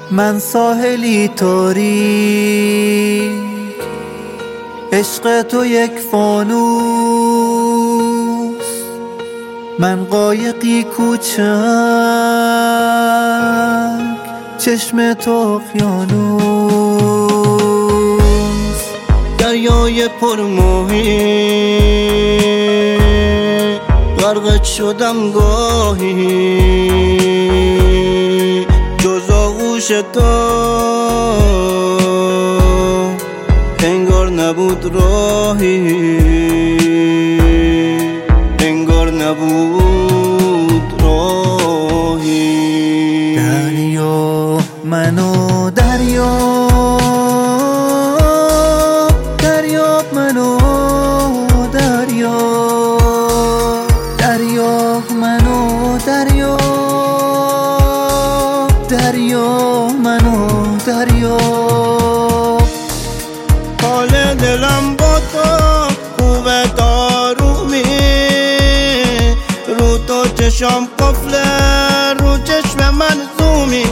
من ساحلی تاریک، عشق تو یک فانوس، من قایقی کوچک، چشم تو اقیانوس. دریای پرموهی غرقت شدم گاهی، جز آغوش تو انگار نبود راهی، انگار نبود راهی. دریا منو دریاب، دریاب منو دریاب، دریاب منو دریاب، دریاب منو دریاب. حال دلم با تو خوبه دارومی، رو تو چشم قفله، رو چشم من زومی.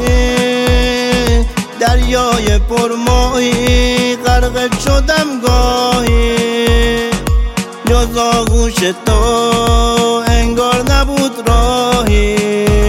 دریای پرماهی غرق شدم گاهی، جز آغوش تو انگار نبود راهی.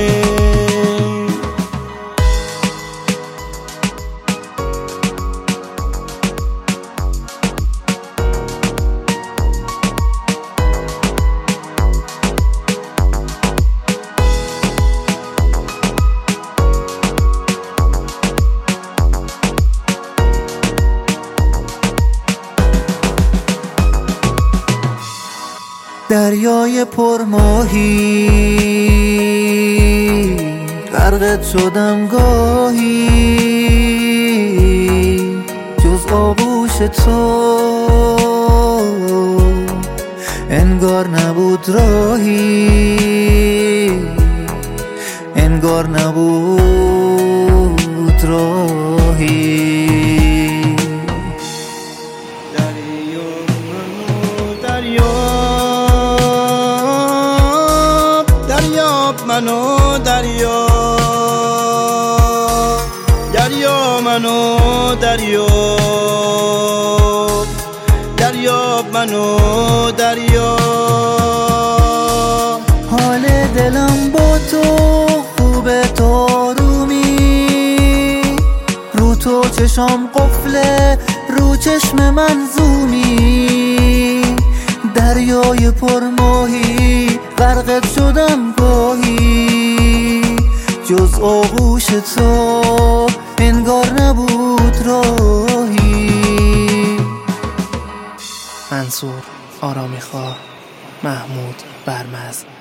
دریای پرماهی غرقت شدم گاهی، جز آغوش تو انگار نبود راهی، انگار نبود راهی. دریاب منو دریاب، دریاب منو دریاب، دریاب منو دریاب. حال دلم با تو خوبه تارومی، رو تو چشم قفله، رو چشم من زومی. دریای پرماهی غرقت شدم گاهی، جز آغوش تو انگار نبود راهی. منصور آرامیخواه، محمود برمز.